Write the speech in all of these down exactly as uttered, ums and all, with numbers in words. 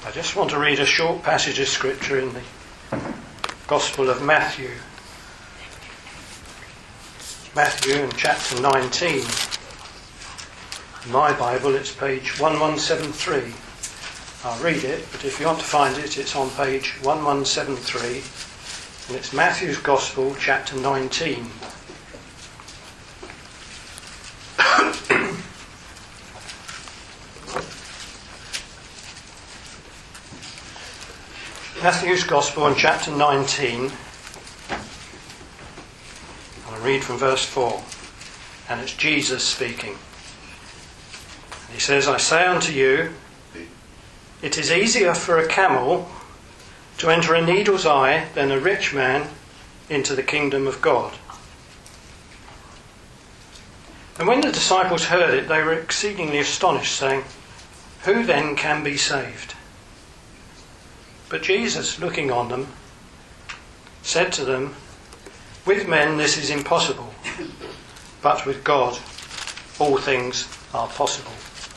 I just want to read a short passage of scripture in the Gospel of Matthew. Matthew in chapter nineteen. In my Bible it's page eleven seventy-three. I'll read it, but if you want to find it, it's on page eleven seventy-three, and it's Matthew's Gospel, chapter nineteen. Matthew's Gospel in chapter nineteen. I'll read from verse four, and it's Jesus speaking. And he says, I say unto you, it is easier for a camel to enter a needle's eye than a rich man into the kingdom of God. And when the disciples heard it, they were exceedingly astonished, saying, Who then can be saved? But Jesus, looking on them, said to them, With men this is impossible, but with God all things are possible.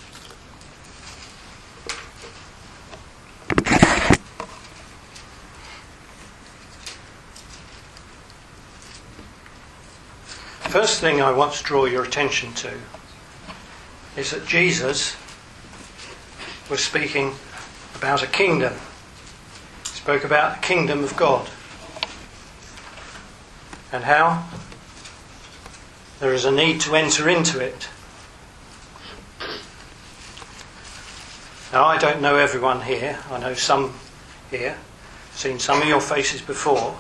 First thing I want to draw your attention to is that Jesus was speaking about a kingdom. He spoke about the kingdom of God and how there is a need to enter into it. Now, I don't know everyone here. I know some here. I've seen some of your faces before.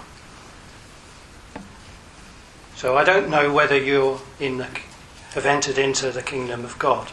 So I don't know whether you in the, have entered into the kingdom of God.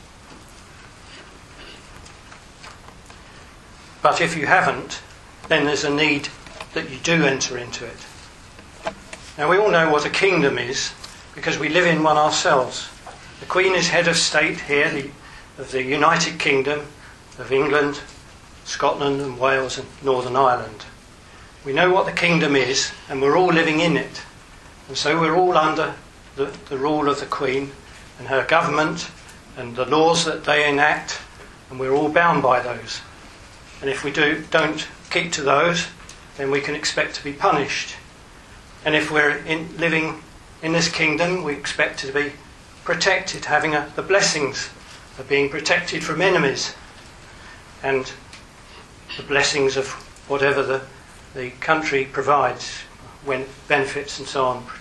But if you haven't, then there's a need that you do enter into it. Now we all know what a kingdom is because we live in one ourselves. The Queen is head of state here the, of the United Kingdom of England, Scotland and Wales and Northern Ireland. We know what the kingdom is and we're all living in it. And so we're all under the, the rule of the Queen and her government and the laws that they enact, and we're all bound by those. And if we do, don't keep to those, then we can expect to be punished. And if we're in, living in this kingdom, we expect to be protected, having a, the blessings of being protected from enemies and the blessings of whatever the, the country provides, when benefits and so on.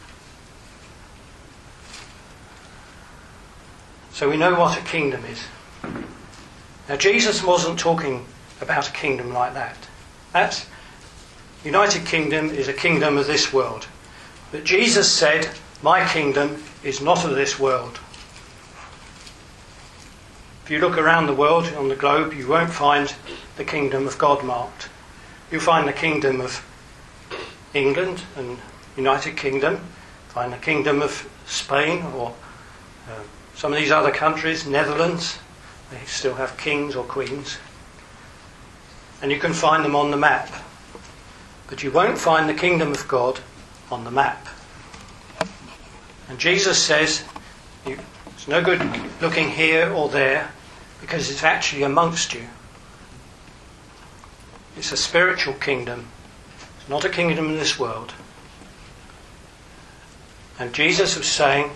So we know what a kingdom is. Now Jesus wasn't talking about a kingdom like that. That United Kingdom is a kingdom of this world. But Jesus said, my kingdom is not of this world. If you look around the world, on the globe, you won't find the kingdom of God marked. You'll find the kingdom of England and United Kingdom, find the kingdom of Spain or uh, some of these other countries, Netherlands, they still have kings or queens. And you can find them on the map. But you won't find the kingdom of God on the map. And Jesus says, it's no good looking here or there because it's actually amongst you. It's a spiritual kingdom. Not a kingdom in this world. And Jesus was saying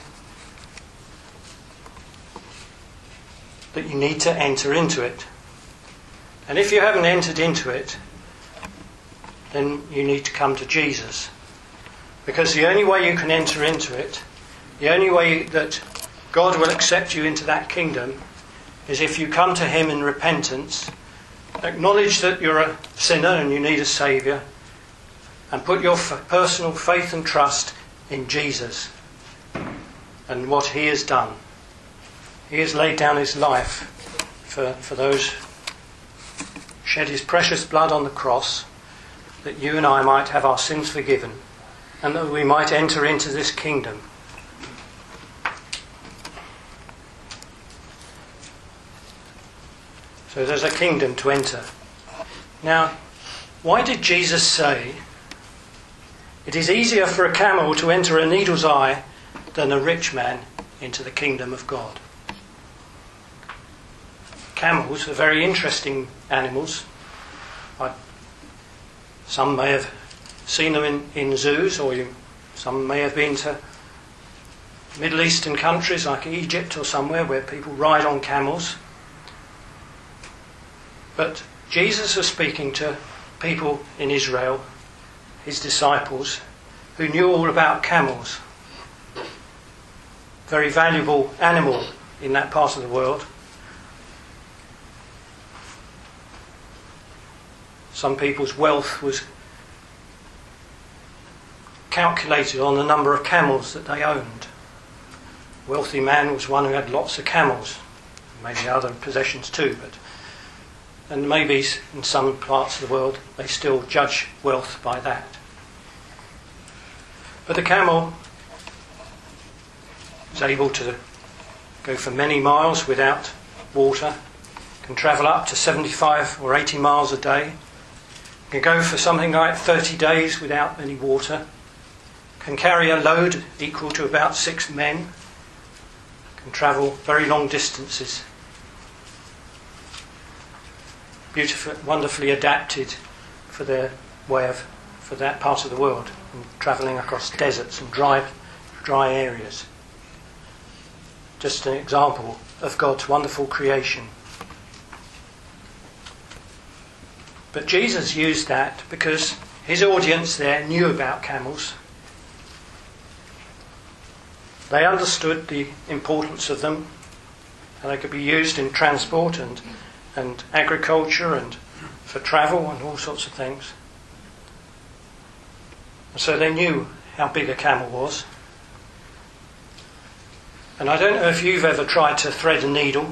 that you need to enter into it. And if you haven't entered into it, then you need to come to Jesus. Because the only way you can enter into it, the only way that God will accept you into that kingdom, is if you come to Him in repentance, acknowledge that you're a sinner and you need a Saviour, and put your f- personal faith and trust in Jesus and what He has done. He has laid down His life for, for those, shed His precious blood on the cross, that you and I might have our sins forgiven and that we might enter into this kingdom. So there's a kingdom to enter. Now, why did Jesus say it is easier for a camel to enter a needle's eye than a rich man into the kingdom of God? camels are very interesting animals. I, some may have seen them in, in zoos, or you, some may have been to Middle Eastern countries like Egypt or somewhere where people ride on camels. But Jesus was speaking to people in Israel, his disciples, who knew all about camels. Very valuable animal in that part of the world. Some people's wealth was calculated on the number of camels that they owned. A wealthy man was one who had lots of camels, maybe other possessions too, but and maybe in some parts of the world they still judge wealth by that. But the camel is able to go for many miles without water, can travel up to seventy-five or eighty miles a day, can go for something like thirty days without any water, can carry a load equal to about six men, can travel very long distances. Beautiful, wonderfully adapted for their way of, for that part of the world, and travelling across deserts and dry, dry areas. Just an example of God's wonderful creation. But Jesus used that because his audience there knew about camels. They understood the importance of them, and they could be used in transport and and agriculture and for travel and all sorts of things. And so they knew how big a camel was. And I don't know if you've ever tried to thread a needle,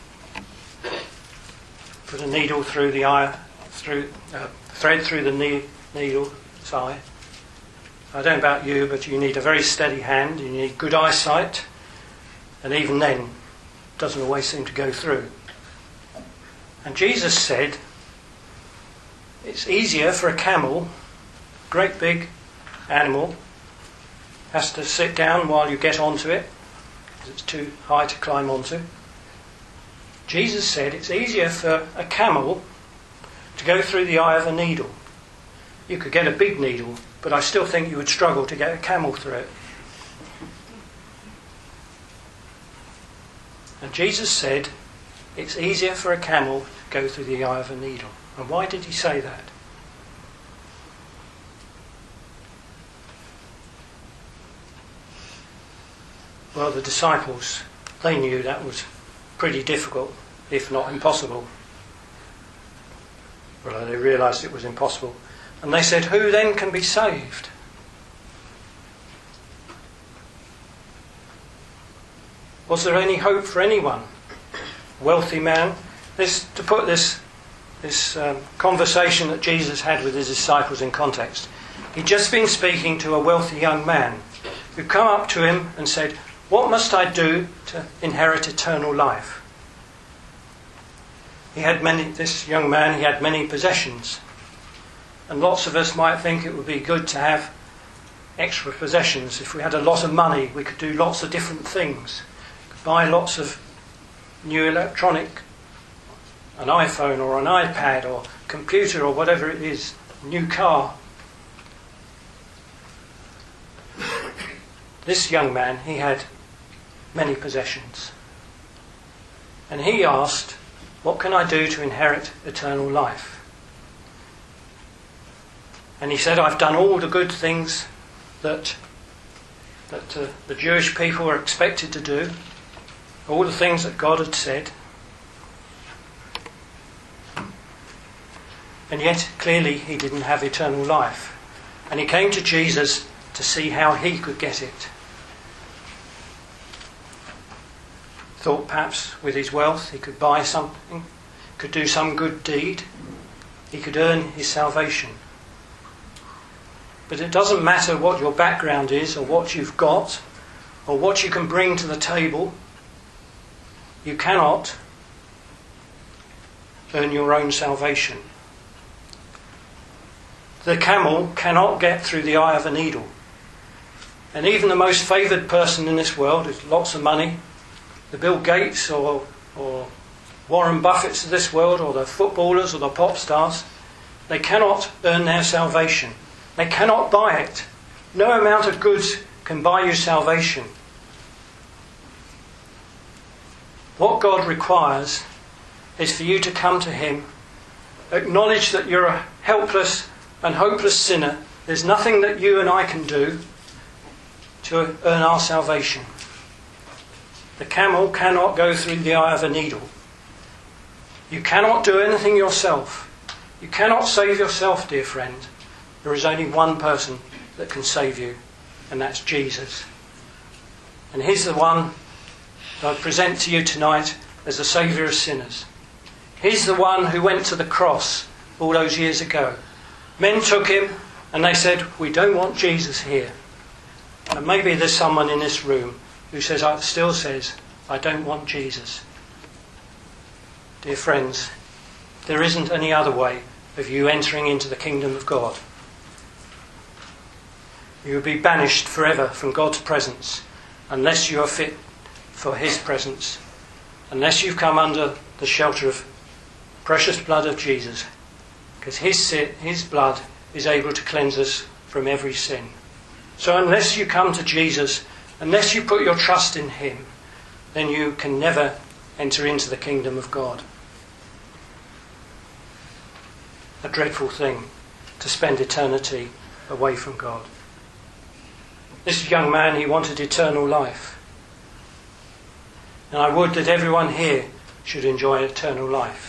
put a needle through the eye, through uh, thread through the ne- needle's eye. I don't know about you, but you need a very steady hand, you need good eyesight, and even then it doesn't always seem to go through. And Jesus said it's easier for a camel, great big animal, has to sit down while you get onto it because it's too high to climb onto. Jesus said it's easier for a camel to go through the eye of a needle. You could get a big needle, but I still think you would struggle to get a camel through it. And Jesus said it's easier for a camel to go through the eye of a needle. And why did he say that? Well, the disciples, they knew that was pretty difficult, if not impossible. Well, they realised it was impossible. And they said, who then can be saved? Was there any hope for anyone? Wealthy man. This, to put this, this um, conversation that Jesus had with his disciples in context, he'd just been speaking to a wealthy young man who come up to him and said, what must I do to inherit eternal life? He had many, this young man, he had many possessions. And lots of us might think it would be good to have extra possessions. If we had a lot of money, we could do lots of different things. We could buy lots of new electronic, an iPhone or an iPad or computer or whatever it is, new car. This young man, he had many possessions. And he asked, what can I do to inherit eternal life? And he said, I've done all the good things that, that uh, the Jewish people were expected to do, all the things that God had said. And yet, clearly, he didn't have eternal life. And he came to Jesus to see how he could get it. Thought perhaps with his wealth he could buy something, could do some good deed, he could earn his salvation. But it doesn't matter what your background is or what you've got or what you can bring to the table. You cannot earn your own salvation. The camel cannot get through the eye of a needle. And even the most favoured person in this world with lots of money, the Bill Gates or, or Warren Buffetts of this world, or the footballers or the pop stars, they cannot earn their salvation. They cannot buy it. No amount of goods can buy you salvation. What God requires is for you to come to him, acknowledge that you're a helpless and hopeless sinner. There's nothing that you and I can do to earn our salvation. The camel cannot go through the eye of a needle. You cannot do anything yourself. You cannot save yourself, dear friend. There is only one person that can save you, and that's Jesus. And he's the one that I present to you tonight as the saviour of sinners. He's the one who went to the cross all those years ago. Men took him and they said, we don't want Jesus here. And maybe there's someone in this room who says, still says, I don't want Jesus. Dear friends, there isn't any other way of you entering into the kingdom of God. You will be banished forever from God's presence unless you are fit for his presence, unless you've come under the shelter of precious blood of Jesus, because his, his blood is able to cleanse us from every sin. So unless you come to Jesus, unless you put your trust in him, then you can never enter into the kingdom of God. A dreadful thing to spend eternity away from God. This young man, he wanted eternal life. And I would that everyone here should enjoy eternal life.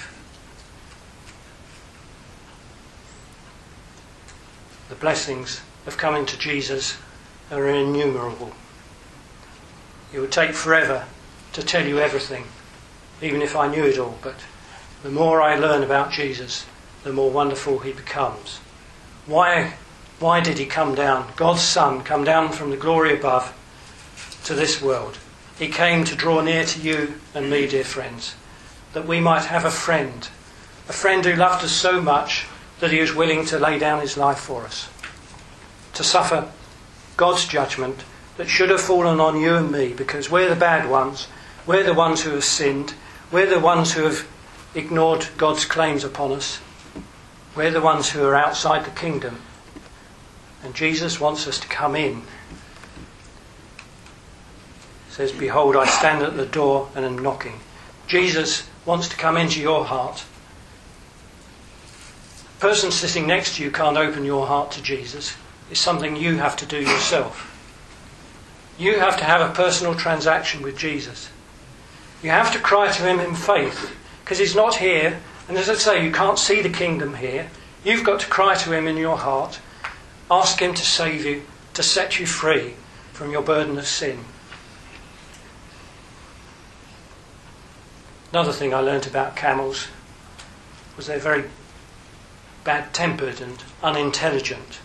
The blessings of coming to Jesus are innumerable. It would take forever to tell you everything, even if I knew it all, but the more I learn about Jesus, the more wonderful he becomes. Why, why did he come down? God's Son come down from the glory above to this world. He came to draw near to you and me, dear friends, that we might have a friend, a friend who loved us so much that he was willing to lay down his life for us, to suffer God's judgment that should have fallen on you and me, because we're the bad ones, we're the ones who have sinned, we're the ones who have ignored God's claims upon us, we're the ones who are outside the kingdom, and Jesus wants us to come in. He says, behold, I stand at the door and am knocking. Jesus wants to come into your heart. The person sitting next to you can't open your heart to Jesus. It's something you have to do yourself. You have to have a personal transaction with Jesus. You have to cry to him in faith, because he's not here. And as I say, you can't see the kingdom here. You've got to cry to him in your heart. Ask him to save you, to set you free from your burden of sin. Another thing I learnt about camels was they're very bad-tempered and unintelligent.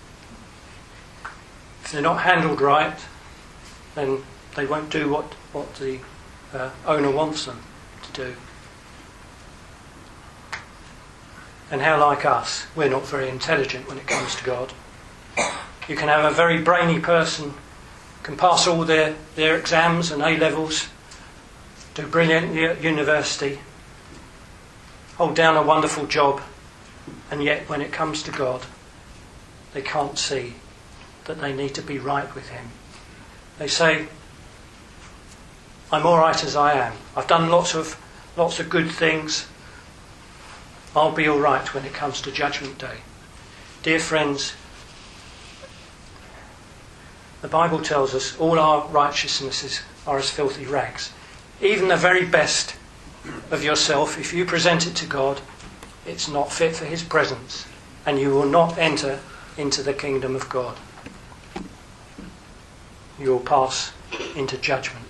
If they're not handled right, then they won't do what, what the uh, owner wants them to do. And how like us, we're not very intelligent when it comes to God. You can have a very brainy person, can pass all their, their exams and A-levels, do brilliant at university, hold down a wonderful job, and yet when it comes to God, they can't see that they need to be right with him. They say, I'm all right as I am. I've done lots of lots of good things. I'll be all right when it comes to Judgment Day. Dear friends, the Bible tells us all our righteousnesses are as filthy rags. Even the very best of yourself, if you present it to God, it's not fit for his presence, and you will not enter into the kingdom of God. You will pass into judgment.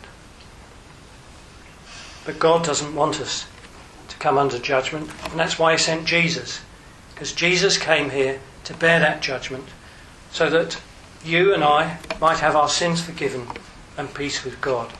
But God doesn't want us to come under judgment, and that's why he sent Jesus, because Jesus came here to bear that judgment so that you and I might have our sins forgiven and peace with God.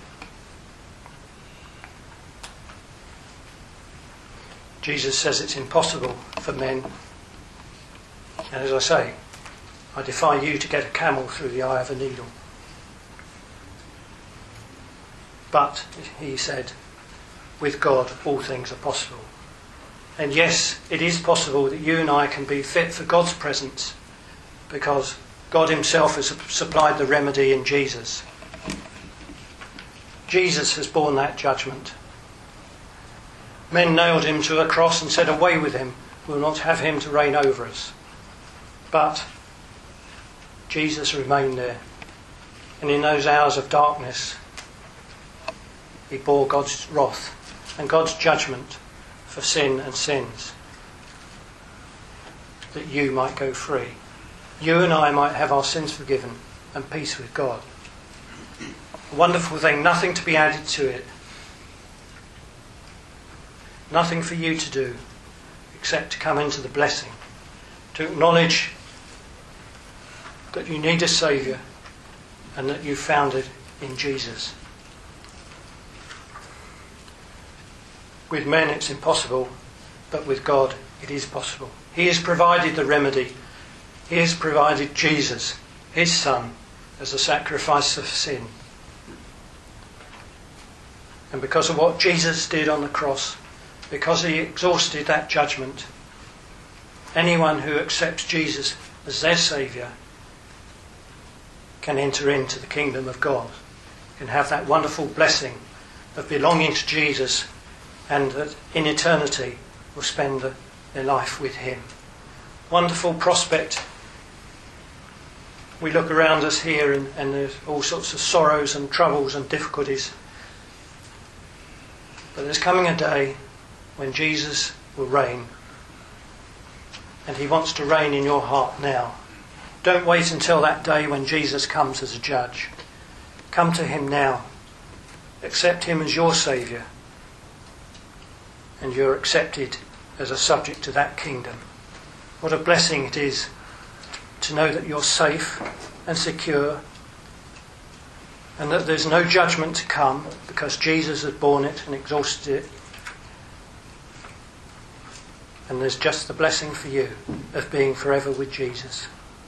Jesus says it's impossible for men, and as I say, I defy you to get a camel through the eye of a needle. But, he said, with God all things are possible. And yes, it is possible that you and I can be fit for God's presence, because God himself has supplied the remedy in Jesus. Jesus has borne that judgment. Men nailed him to a cross and said, "Away with him, we'll not have him to reign over us." But Jesus remained there. And in those hours of darkness, he bore God's wrath and God's judgment for sin and sins, that you might go free. You and I might have our sins forgiven and peace with God. A wonderful thing, nothing to be added to it. Nothing for you to do except to come into the blessing, to acknowledge that you need a Saviour and that you found it in Jesus. With men it's impossible, but with God it is possible. He has provided the remedy. He has provided Jesus, his Son, as a sacrifice of sin. And because of what Jesus did on the cross, because he exhausted that judgment, anyone who accepts Jesus as their Saviour can enter into the kingdom of God, can have that wonderful blessing of belonging to Jesus, and that in eternity will spend their life with him. Wonderful prospect. We look around us here and, and there's all sorts of sorrows and troubles and difficulties. But there's coming a day when Jesus will reign. And he wants to reign in your heart now. Don't wait until that day when Jesus comes as a judge. Come to him now. Accept him as your Saviour. And you're accepted as a subject to that kingdom. What a blessing it is to know that you're safe and secure, and that there's no judgment to come because Jesus has borne it and exhausted it. And there's just the blessing for you of being forever with Jesus.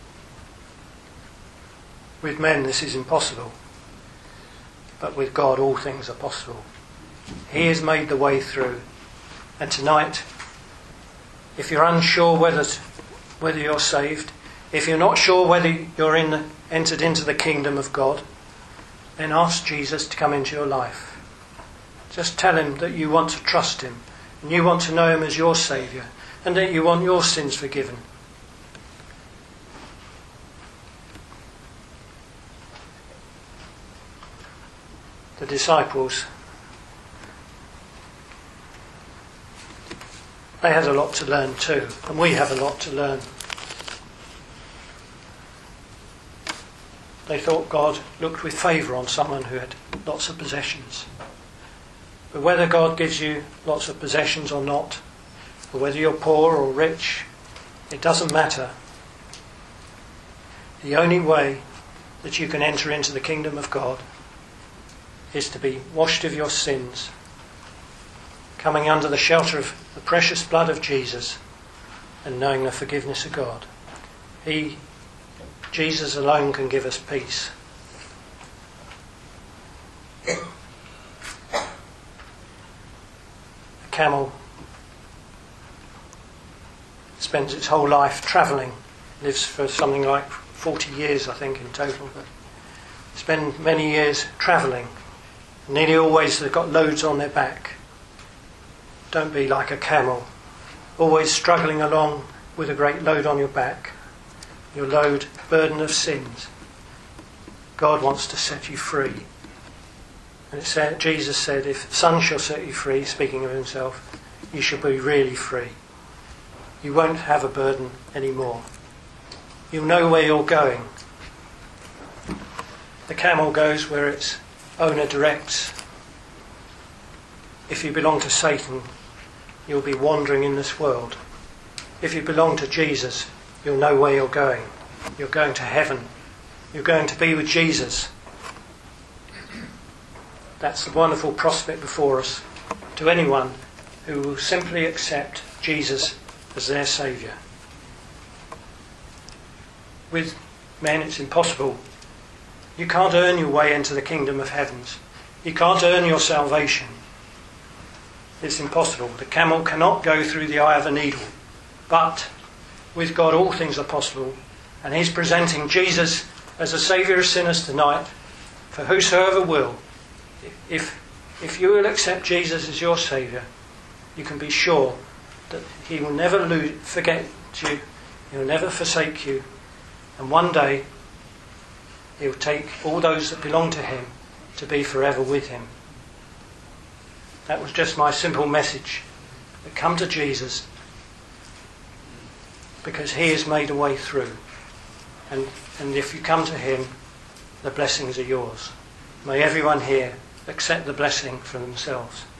With men this is impossible, but with God all things are possible. He has made the way through. And tonight, if you're unsure whether whether you're saved, if you're not sure whether you're in the, entered into the kingdom of God, then ask Jesus to come into your life. Just tell him that you want to trust him, and you want to know him as your Saviour, and that you want your sins forgiven. The disciples, they had a lot to learn too, and we have a lot to learn. They thought God looked with favour on someone who had lots of possessions. But whether God gives you lots of possessions or not, or whether you're poor or rich, it doesn't matter. The only way that you can enter into the kingdom of God is to be washed of your sins, coming under the shelter of the precious blood of Jesus and knowing the forgiveness of God. He, Jesus alone, can give us peace. A camel spends its whole life travelling, lives for something like forty years, I think, in total, but spend many years travelling. Nearly always they've got loads on their back. Don't be like a camel, always struggling along with a great load on your back. Your load, burden of sins. God wants to set you free. And it said, Jesus said, if the Son shall set you free, speaking of himself, you shall be really free. You won't have a burden anymore. You'll know where you're going. The camel goes where its owner directs. If you belong to Satan, you'll be wandering in this world. If you belong to Jesus, you'll know where you're going. You're going to heaven. You're going to be with Jesus. That's the wonderful prospect before us to anyone who will simply accept Jesus as their Saviour. With men it's impossible. You can't earn your way into the kingdom of heavens. You can't earn your salvation. it's impossible. The camel cannot go through the eye of a needle. But with God all things are possible. And he's presenting Jesus as a saviour of sinners tonight. For whosoever will, if, if you will accept Jesus as your saviour, you can be sure that he will never lose, forget you. He will never forsake you. And one day he will take all those that belong to him to be forever with him. That was just my simple message. But come to Jesus, because he has made a way through. And, and if you come to him, the blessings are yours. May everyone here accept the blessing for themselves.